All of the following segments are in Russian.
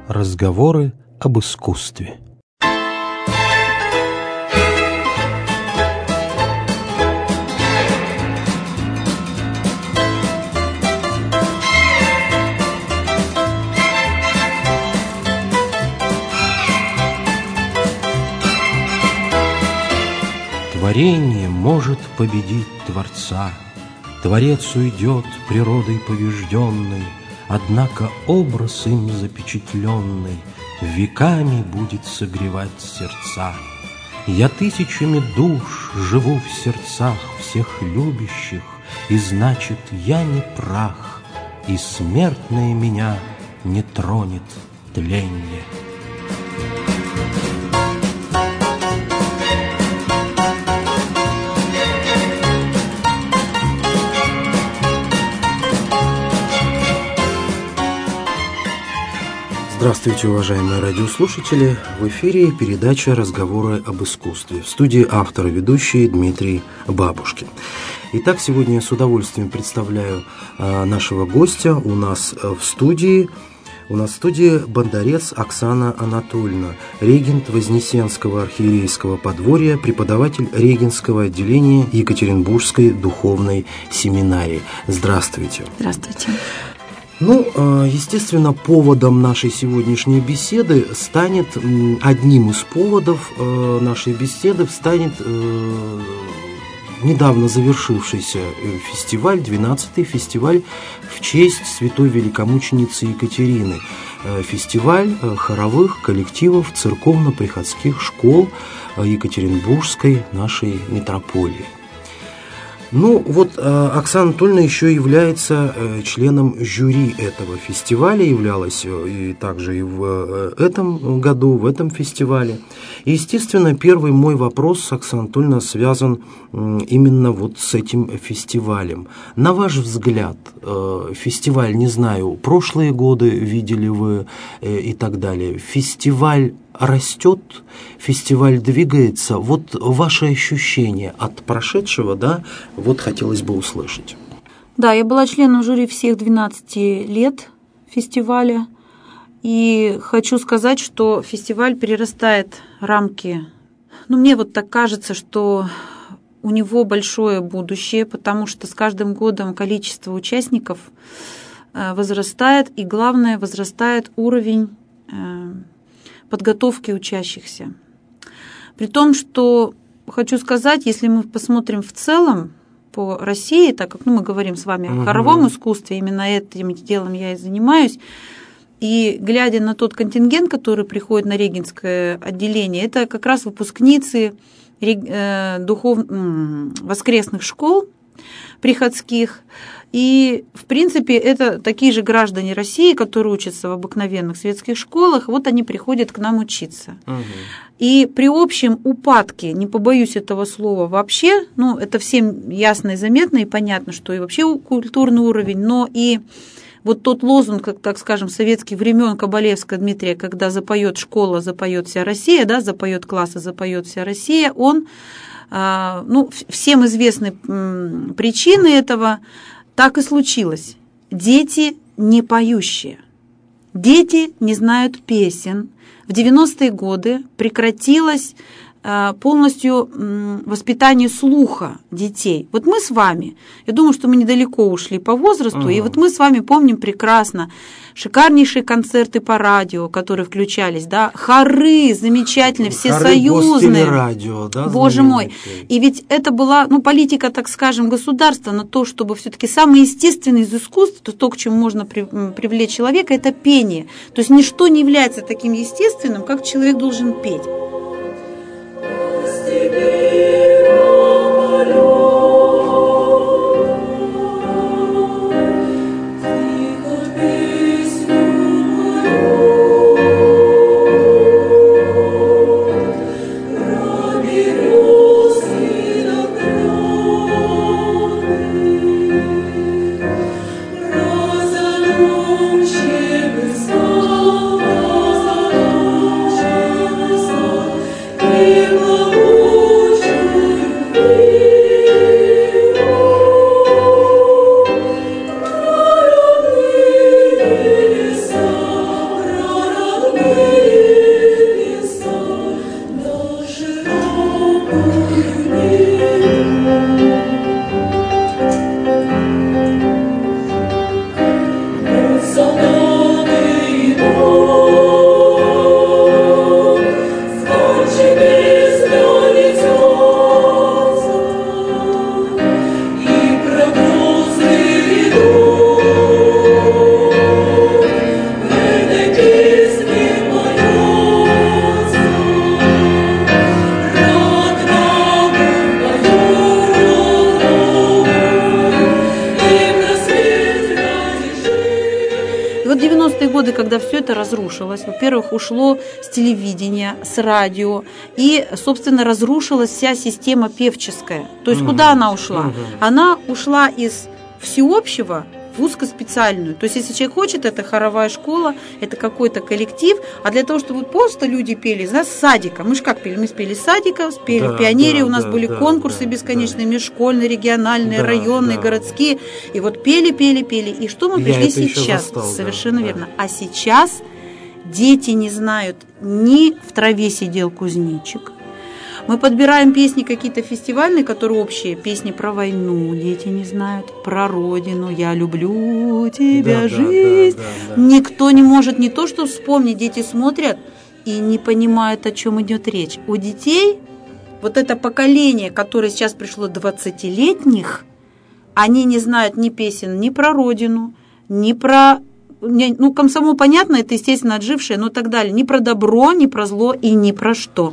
Разговоры об искусстве. Творение может победить Творца. Творец уйдет природой побежденной, однако образ им запечатленный веками будет согревать сердца. Я тысячами душ живу в сердцах всех любящих, и значит, я не прах, и смертное меня не тронет тленье. Здравствуйте, уважаемые радиослушатели! В эфире передача «Разговоры об искусстве». В студии автор и ведущий Дмитрий Бабушкин. Итак, сегодня я с удовольствием представляю нашего гостя. У нас в студии Бондарец Оксана Анатольевна, регент Вознесенского архиерейского подворья, преподаватель регентского отделения Екатеринбургской духовной семинарии. Здравствуйте! Здравствуйте! Естественно, поводом нашей сегодняшней беседы станет, одним из поводов нашей беседы станет недавно завершившийся фестиваль, 12-й фестиваль в честь святой великомученицы Екатерины. Фестиваль хоровых коллективов церковно-приходских школ Екатеринбургской нашей митрополии. Оксана Анатольевна еще является членом жюри этого фестиваля, являлась и также и в этом году, в этом фестивале. И, естественно, первый мой вопрос, Оксана Анатольевна, связан именно вот с этим фестивалем. На ваш взгляд, фестиваль, не знаю, прошлые годы видели вы и так далее, фестиваль растет, фестиваль двигается. Вот ваши ощущения от прошедшего, да, вот хотелось бы услышать. Да, я была членом жюри всех 12 лет фестиваля, и хочу сказать, что фестиваль перерастает рамки. Мне вот так кажется, что у него большое будущее, потому что с каждым годом количество участников возрастает, и главное, возрастает уровень подготовки учащихся. При том, что хочу сказать, если мы посмотрим в целом по России, так как мы говорим с вами о хоровом искусстве, именно этим делом я и занимаюсь, и глядя на тот контингент, который приходит на регентское отделение, это как раз выпускницы воскресных школ приходских. И, в принципе, это такие же граждане России, которые учатся в обыкновенных светских школах, вот они приходят к нам учиться. И при общем упадке, не побоюсь этого слова вообще, это всем ясно и заметно, и понятно, что и вообще культурный уровень, но и вот тот лозунг, как, так скажем, советских времен Кабалевского Дмитрия, когда запоет школа, запоет вся Россия, да, запоет класс, и запоет вся Россия, он, всем известны причины этого. Так и случилось. Дети не поющие. Дети не знают песен. В 90-е годы прекратилось полностью воспитание слуха детей. Вот мы с вами, я думаю, что мы недалеко ушли по возрасту, и вот мы с вами помним прекрасно шикарнейшие концерты по радио, которые включались, да, хоры замечательные, всесоюзные. Радио, да, Боже мой. И ведь это была, политика, так скажем, государства на то, чтобы все-таки самое естественное из искусств, то, к чему можно привлечь человека, это пение. То есть ничто не является таким естественным, как человек должен петь. Ciebie И вот 90-е годы, когда все это разрушилось, во-первых, ушло с телевидения, с радио, и, собственно, разрушилась вся система певческая. То есть куда она ушла? Она ушла из всеобщего в узкоспециальную. То есть, если человек хочет, это хоровая школа, это какой-то коллектив, а для того, чтобы просто люди пели, с садика. Мы же как пели? Мы спели с садика, спели в пионере, у нас были конкурсы бесконечные, межшкольные, региональные, районные, городские. И вот пели. И что мы пришли сейчас? Совершенно верно. А сейчас дети не знают, ни в траве сидел кузнечик. Мы подбираем песни какие-то фестивальные, которые общие, песни про войну, дети не знают, про родину, я люблю тебя, жизнь. Никто не может не то что вспомнить, дети смотрят и не понимают, о чем идет речь. У детей вот это поколение, которое сейчас пришло 20-летних, они не знают ни песен, ни про родину, ни про... Ну, комсомол, понятно, это, естественно, отжившее, но так далее. Ни про добро, ни про зло и ни про что.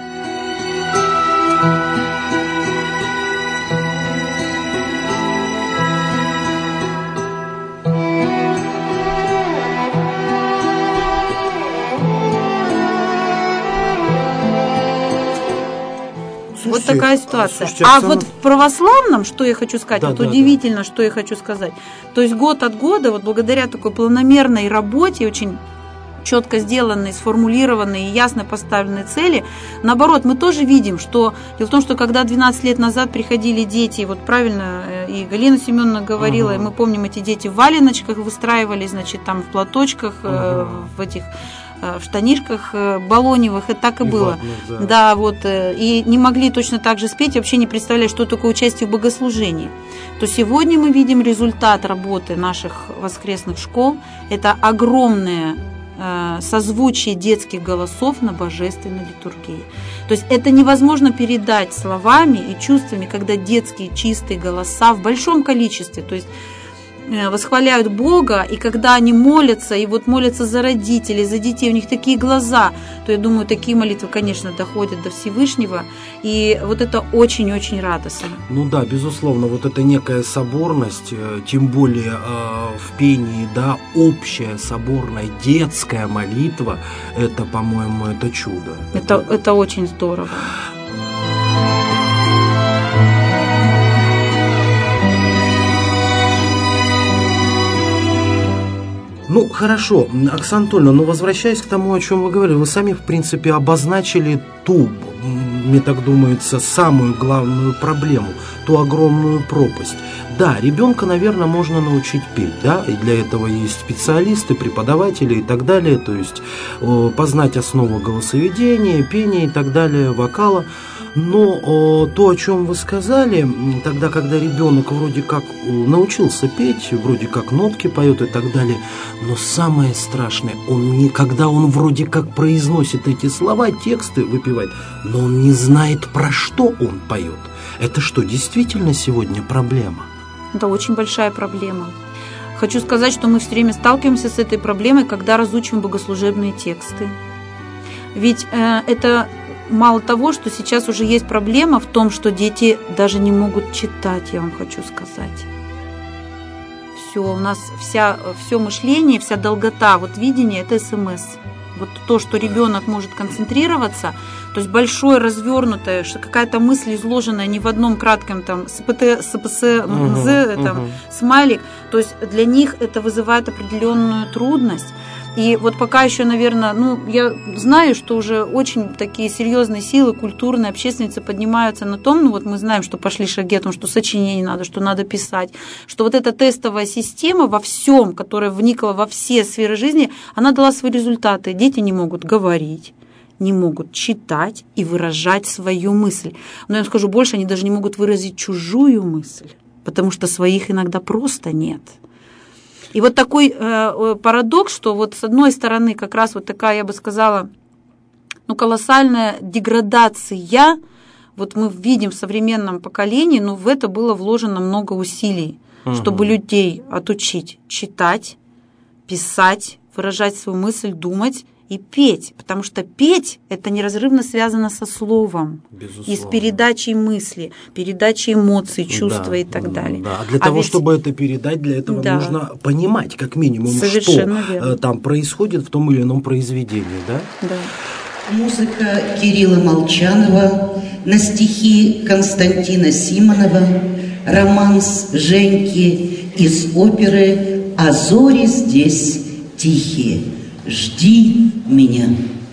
Вот такая ситуация. Вот в православном, что я хочу сказать, удивительно, что я хочу сказать. То есть год от года, вот благодаря такой планомерной работе, очень четко сделанной, сформулированной и ясно поставленной цели, наоборот, мы тоже видим, что дело в том, что когда 12 лет назад приходили дети, вот правильно и Галина Семеновна говорила, и мы помним, эти дети в валеночках выстраивались, значит, там в платочках, в этих... в штанишках балоневых, и так и было. Да, вот, и не могли точно так же спеть, вообще не представляли, что такое участие в богослужении. То сегодня мы видим результат работы наших воскресных школ. Это огромное созвучие детских голосов на божественной литургии. То есть это невозможно передать словами и чувствами, когда детские чистые голоса в большом количестве, то есть восхваляют Бога, и когда они молятся, и вот молятся за родителей, за детей, у них такие глаза, то я думаю, такие молитвы, конечно, доходят до Всевышнего, и вот это очень-очень радостно. Ну да, безусловно, вот эта некая соборность, тем более в пении, да, общая соборная детская молитва, это, по-моему, это чудо. Это очень здорово. Ну, хорошо, Оксана Анатольевна, но возвращаясь к тому, о чем вы говорили, вы сами, в принципе, обозначили ту, мне так думается, самую главную проблему, ту огромную пропасть. Да, ребенка, наверное, можно научить петь, да, и для этого есть специалисты, преподаватели и так далее, то есть познать основу голосоведения, пения и так далее, вокала. Но то, о чем вы сказали, тогда, когда ребенок вроде как научился петь, вроде как нотки поет и так далее, но самое страшное, когда он вроде как произносит эти слова, тексты выпевает, но он не знает, про что он поет. Это что, действительно сегодня проблема? Это очень большая проблема. Хочу сказать, что мы все время сталкиваемся с этой проблемой, когда разучиваем богослужебные тексты. Ведь это... Мало того, что сейчас уже есть проблема в том, что дети даже не могут читать, я вам хочу сказать. Все, у нас все мышление, вся долгота, вот видение – это СМС. Вот то, что ребенок может концентрироваться, то есть большое, развернутое, что какая-то мысль, изложенная не в одном кратком там смайлик, то есть для них это вызывает определенную трудность. И вот пока еще, наверное, я знаю, что уже очень такие серьезные силы, культурные, общественницы поднимаются на том, мы знаем, что пошли шаги о том, что сочинение надо, что надо писать, что вот эта тестовая система во всем, которая вникла во все сферы жизни, она дала свои результаты. Дети не могут говорить, не могут читать и выражать свою мысль. Но я вам скажу больше, они даже не могут выразить чужую мысль, потому что своих иногда просто нет. И вот такой парадокс, что вот с одной стороны как раз вот такая, я бы сказала, колоссальная деградация, вот мы видим в современном поколении, но в это было вложено много усилий, чтобы людей отучить читать, писать, выражать свою мысль, думать и петь, потому что петь – это неразрывно связано со словом, и с передачей мысли, передачей эмоций, чувства и так далее. Да. А для того, чтобы это передать, для этого нужно понимать, как минимум, что там происходит в том или ином произведении, да? Да. Музыка Кирилла Молчанова на стихи Константина Симонова, романс Женьки из оперы «А зори здесь тихие, жди меня».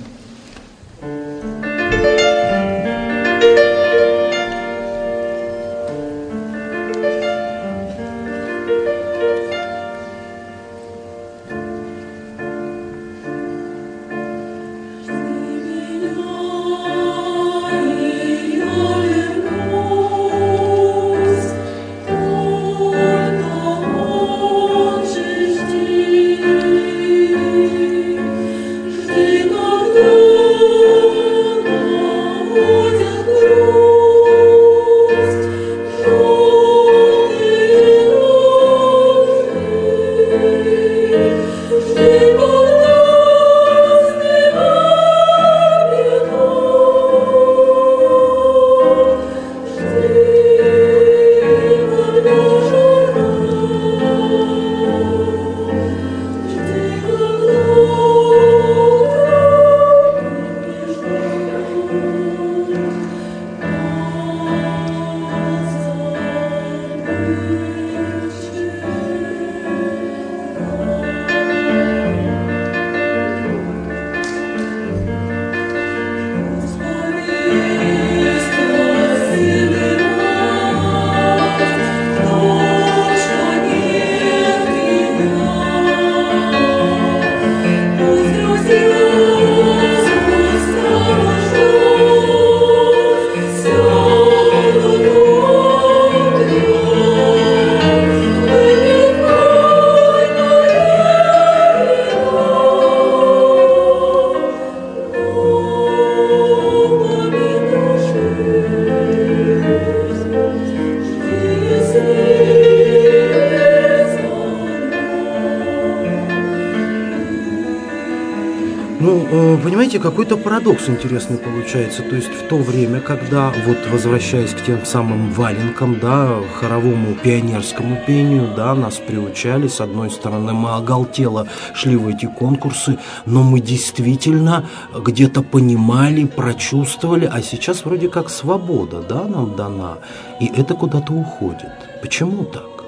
Понимаете, какой-то парадокс интересный получается. То есть в то время, когда, вот возвращаясь к тем самым валенкам, да, хоровому пионерскому пению, да, нас приучали, с одной стороны, мы оголтело шли в эти конкурсы, но мы действительно где-то понимали, прочувствовали, а сейчас вроде как свобода, да, нам дана, и это куда-то уходит. Почему так?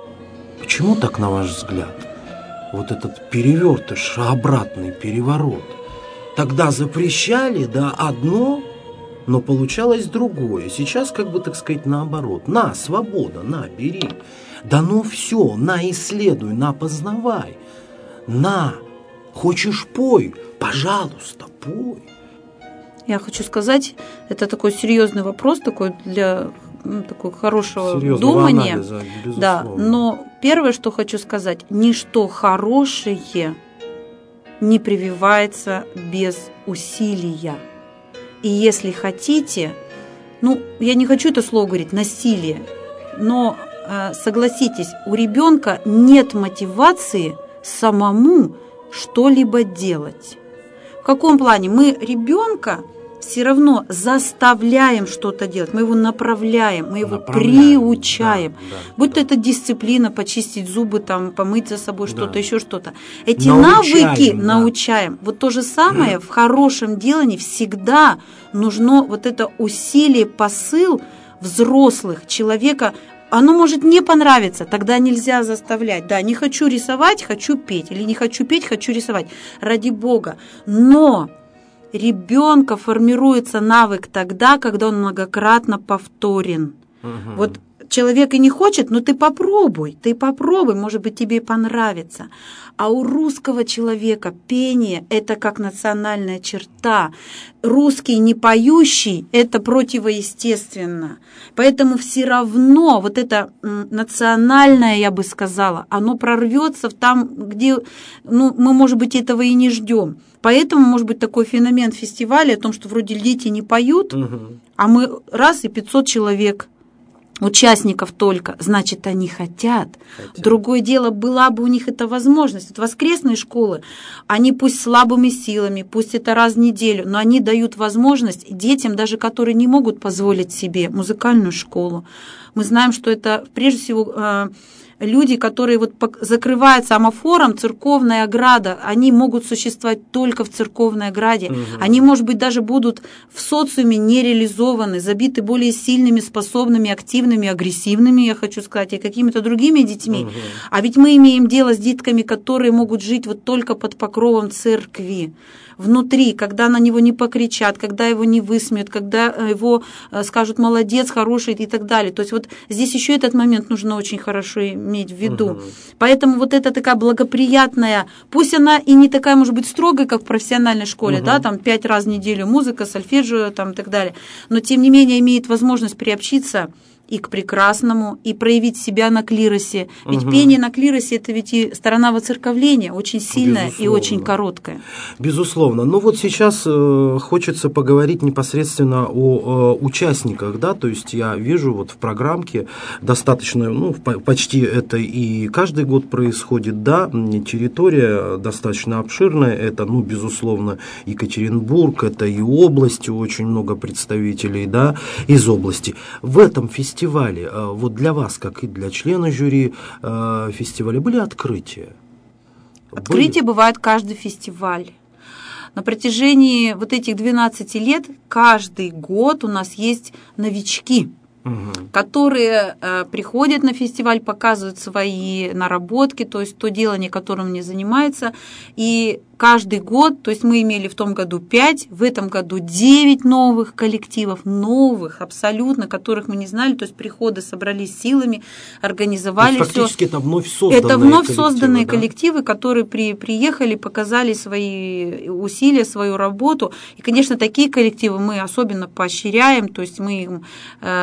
Почему так, на ваш взгляд? Вот этот перевертыш, обратный переворот. Тогда запрещали, да, одно, но получалось другое. Сейчас, как бы, так сказать, наоборот. На, свобода, на, бери. Да ну все, на, исследуй, на, познавай. На, хочешь, пой, пожалуйста, пой. Я хочу сказать, это такой серьезный вопрос, такой для такого хорошего серьезного думания. Анализа, безусловно. Да, но первое, что хочу сказать, ничто хорошее не прививается без усилия. И если хотите, я не хочу это слово говорить, насилие, но согласитесь, у ребенка нет мотивации самому что-либо делать. В каком плане? Мы ребенка все равно заставляем что-то делать, мы его направляем, мы его приучаем. Да. Будь то это дисциплина, почистить зубы, там, помыть за собой что-то, еще что-то. Эти навыки научаем. Вот то же самое в хорошем делании всегда нужно вот это усилие, посыл взрослых, человека. Оно может не понравиться, тогда нельзя заставлять. Да, не хочу рисовать, хочу петь. Или не хочу петь, хочу рисовать. Ради Бога. Но ребенка формируется навык тогда, когда он многократно повторен. Угу. Вот человек и не хочет, но ты попробуй, может быть, тебе понравится. А у русского человека пение – это как национальная черта. Русский не поющий – это противоестественно. Поэтому все равно вот это национальное, я бы сказала, оно прорвется там, где мы, может быть, этого и не ждем. Поэтому, может быть, такой феномен фестиваля о том, что вроде дети не поют, а мы раз и 500 человек участников только, значит, они хотят. Другое дело, была бы у них эта возможность. Вот воскресные школы, они пусть слабыми силами, пусть это раз в неделю, но они дают возможность детям, даже которые не могут позволить себе музыкальную школу. Мы знаем, что это прежде всего люди, которые вот закрываются амофором, церковная ограда, они могут существовать только в церковной ограде. Они, может быть, даже будут в социуме не реализованы, забиты более сильными, способными, активными, агрессивными, я хочу сказать, и какими-то другими детьми. А ведь мы имеем дело с детками, которые могут жить вот только под покровом церкви. Внутри, когда на него не покричат, когда его не высмеют, когда его скажут «молодец», «хороший» и так далее. То есть вот здесь еще этот момент нужно очень хорошо иметь в виду. Поэтому вот эта такая благоприятная, пусть она и не такая, может быть, строгая, как в профессиональной школе, да, там 5 раз в неделю музыка, сольфеджио там, и так далее, но тем не менее имеет возможность приобщиться и к прекрасному, и проявить себя на клиросе. Ведь пение на клиросе – это ведь и сторона воцерковления, очень сильная и очень короткая. Безусловно. Ну вот сейчас хочется поговорить непосредственно о участниках, да, то есть я вижу вот в программке достаточно, ну, почти это и каждый год происходит, да, территория достаточно обширная, это, ну, безусловно, Екатеринбург, это и области, очень много представителей, да, из области. В этом фестивале, вот для вас, как и для члена жюри фестиваля, были открытия? Открытия бывают каждый фестиваль. На протяжении вот этих 12 лет каждый год у нас есть новички, которые приходят на фестиваль, показывают свои наработки, то есть то делание, которым они занимаются, и каждый год, то есть мы имели в том году 5, в этом году 9 новых коллективов, новых абсолютно, которых мы не знали, то есть приходы собрались силами, организовали все. Фактически это вновь созданные коллективы. Это вновь созданные коллективы, которые приехали, показали свои усилия, свою работу. И, конечно, такие коллективы мы особенно поощряем, то есть мы им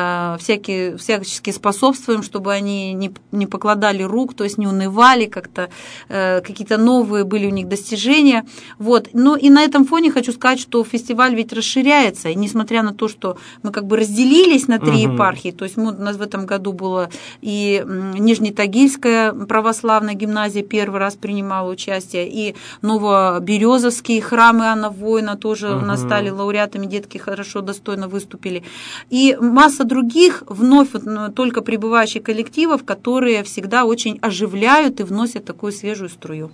всячески способствуем, чтобы они не покладали рук, то есть не унывали, как-то какие-то новые были у них достижения. Вот. Ну и на этом фоне хочу сказать, что фестиваль ведь расширяется, и несмотря на то, что мы как бы разделились на 3 епархии, то есть у нас в этом году была и Нижнетагильская православная гимназия первый раз принимала участие, и Новоберезовские храмы Иоанна Воина тоже у нас стали лауреатами, детки хорошо, достойно выступили, и масса других вновь только прибывающих коллективов, которые всегда очень оживляют и вносят такую свежую струю.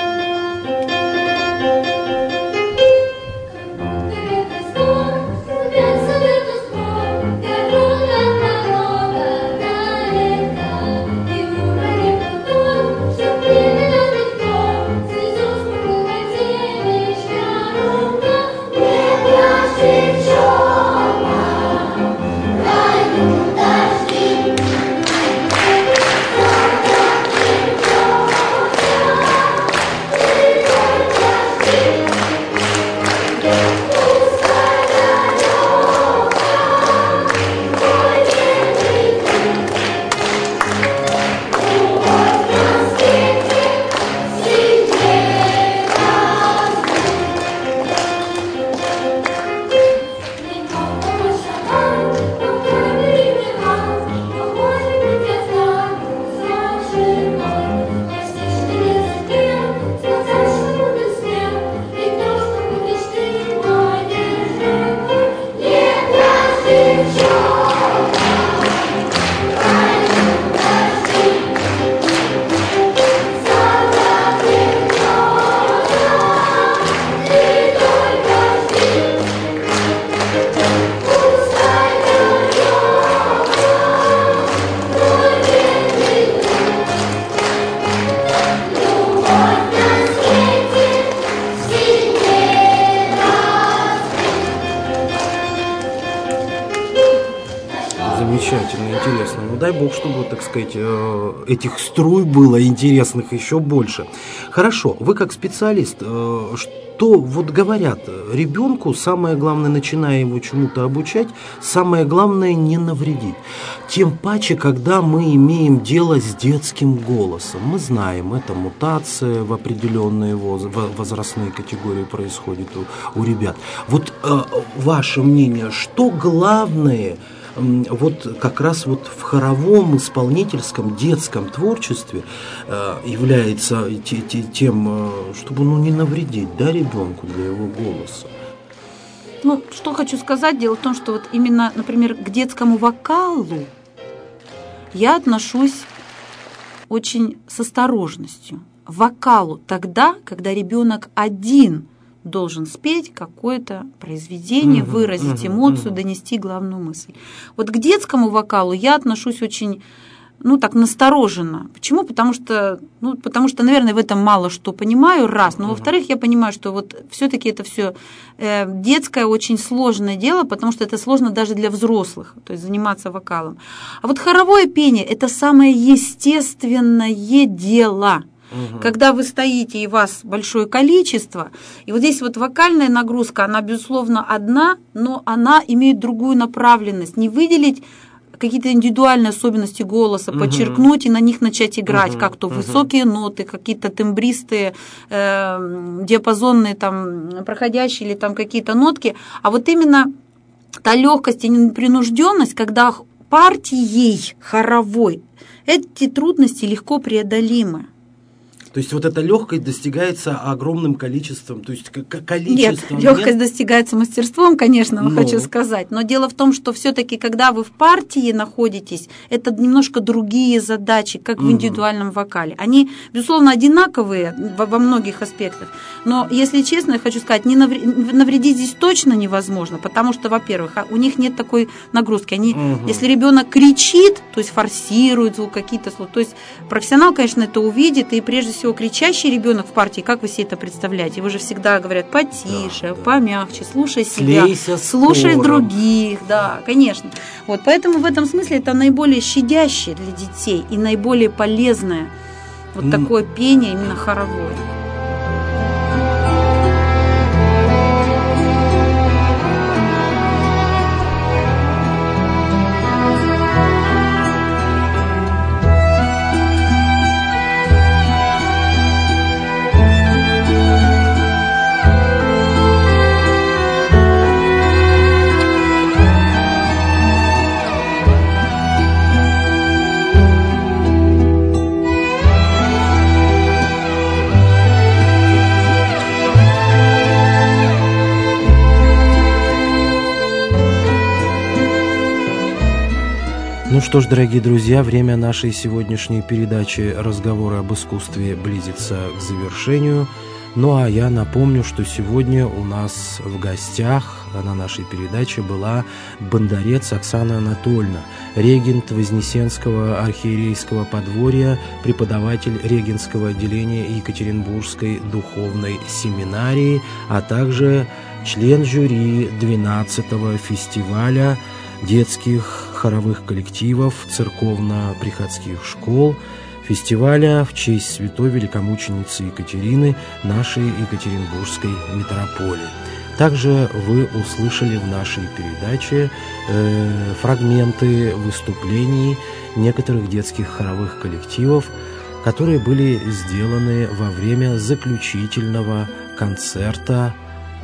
Замечательно, интересно. Ну дай бог, чтобы, так сказать, этих струй было интересных еще больше. Хорошо, вы как специалист, что вот говорят, ребенку самое главное, начиная его чему-то обучать, самое главное не навредить. Тем паче, когда мы имеем дело с детским голосом. Мы знаем, это мутация в определенные возрастные категории происходит у ребят. Вот ваше мнение, что главное вот как раз вот в хоровом, исполнительском, детском творчестве является тем, чтобы не навредить, да, ребенку для его голоса. Ну, что хочу сказать, дело в том, что вот именно, например, к детскому вокалу я отношусь очень с осторожностью. Вокалу тогда, когда ребенок один должен спеть какое-то произведение, выразить эмоцию, донести главную мысль. Вот к детскому вокалу я отношусь очень, так настороженно. Почему? Потому что, наверное, в этом мало что понимаю, раз. Но, во-вторых, я понимаю, что вот все-таки это все детское, очень сложное дело, потому что это сложно даже для взрослых, то есть заниматься вокалом. А вот хоровое пение – это самое естественное дело. Когда вы стоите и вас большое количество, и вот здесь вот вокальная нагрузка, она, безусловно, одна, но она имеет другую направленность. Не выделить какие-то индивидуальные особенности голоса, подчеркнуть и на них начать играть, как то высокие ноты, какие-то тембристые, диапазонные, там, проходящие или там какие-то нотки, а вот именно та легкость и непринужденность, когда партией хоровой эти трудности легко преодолимы. То есть вот эта легкость достигается огромным количеством, то есть количеством... Нет, легкость достигается мастерством, конечно, хочу сказать, но дело в том, что все-таки, когда вы в партии находитесь, это немножко другие задачи, как в индивидуальном вокале. Они, безусловно, одинаковые во многих аспектах, но, если честно, я хочу сказать, навредить здесь точно невозможно, потому что, во-первых, у них нет такой нагрузки. Они, если ребенок кричит, то есть форсирует звук, какие-то слова, то есть профессионал, конечно, это увидит, и прежде всего кричащий ребенок в партии, как вы себе это представляете? Его же всегда говорят потише, помягче, слушай себя, слушай других, да, конечно. Вот, поэтому в этом смысле это наиболее щадящее для детей и наиболее полезное вот такое пение именно хоровое. Ну что ж, дорогие друзья, время нашей сегодняшней передачи «Разговоры об искусстве» близится к завершению. Ну а я напомню, что сегодня у нас в гостях на нашей передаче была бондарец Оксана Анатольевна, регент Вознесенского архиерейского подворья, преподаватель регентского отделения Екатеринбургской духовной семинарии, а также член жюри 12-го фестиваля детских хоровых коллективов церковно-приходских школ, фестиваля в честь святой великомученицы Екатерины, нашей Екатеринбургской митрополии. Также вы услышали в нашей передаче фрагменты выступлений некоторых детских хоровых коллективов, которые были сделаны во время заключительного концерта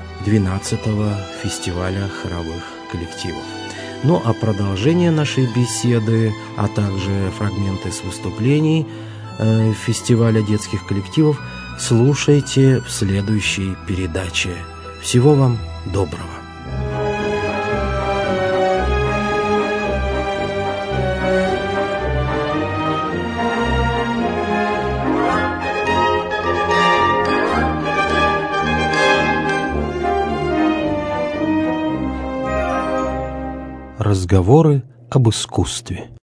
12-го фестиваля хоровых коллективов. Ну а продолжение нашей беседы, а также фрагменты с выступлений фестиваля детских коллективов слушайте в следующей передаче. Всего вам доброго! Разговоры об искусстве.